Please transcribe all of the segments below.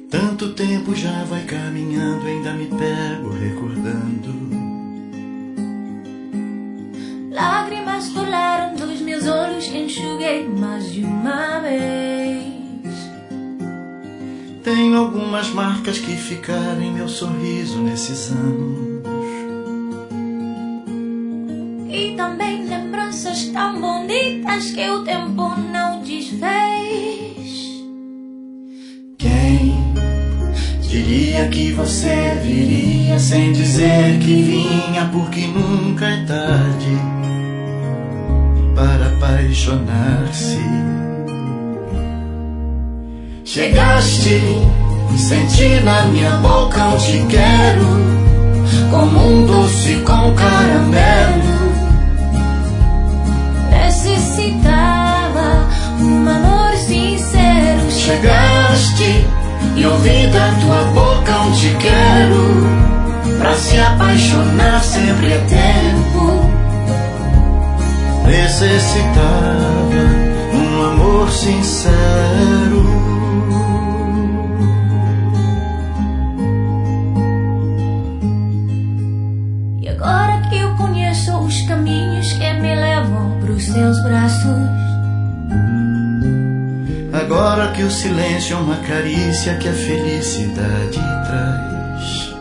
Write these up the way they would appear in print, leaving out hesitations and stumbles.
Tanto tempo já vai caminhando, ainda me pego recordando. Lágrimas rolaram dos meus olhos, enxuguei mais de uma vez. Tenho algumas marcas que ficaram em meu sorriso nesses anos. E também lembranças tão bonitas que o tempo não desfez. Quem diria que você viria sem dizer que vinha, porque nunca é tarde para apaixonar-se. Chegaste, senti na minha boca um te quero, como um doce com caramelo. Necessitava um amor sincero. Chegaste e ouvi da tua boca um te quero. Pra se apaixonar sempre é tempo. Necessitava um amor sincero. E agora que eu conheço os caminhos que me levam pros seus braços, agora que o silêncio é uma carícia que a felicidade traz,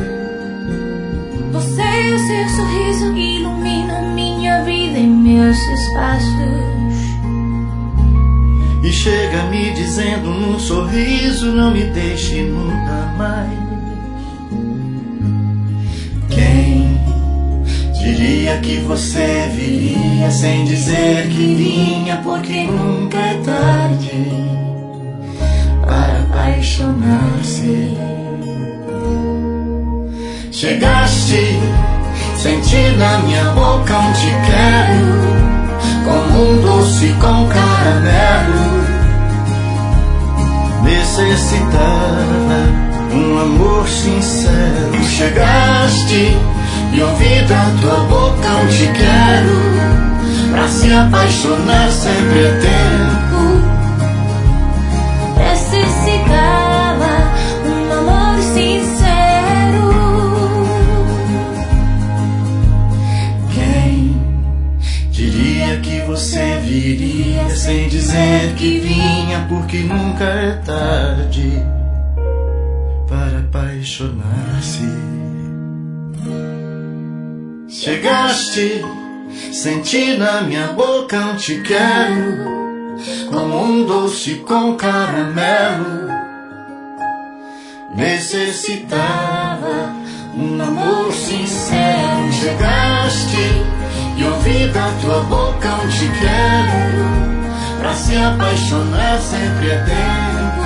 você e o seu sorriso iluminam minha vida e meus espaços. e chega me dizendo num sorriso: não me deixe nunca mais. Quem diria que você viria sem dizer que vinha, porque nunca é tarde para apaixonar-se. Chegaste, senti na minha boca um te quero, como um doce com caramelo. Necessitava um amor sincero. Chegaste e ouvi da tua boca um te quero. Pra se apaixonar sempre é tempo. Necessitava um amor sincero. Quem diria que você viria sem dizer que vinha, porque nunca é tarde para apaixonar-se. Chegaste, senti na minha boca um te quero, como um doce com caramelo. Necessitava um amor sincero. Chegaste e ouvi da tua boca um te quero. Pra se apaixonar sempre é tempo.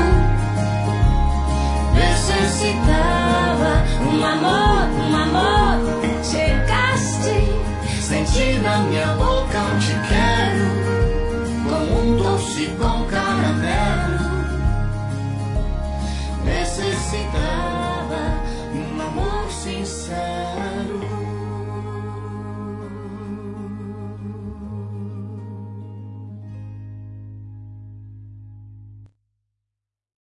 Necessitava Um amor, um amor. Chegaste, senti na minha boca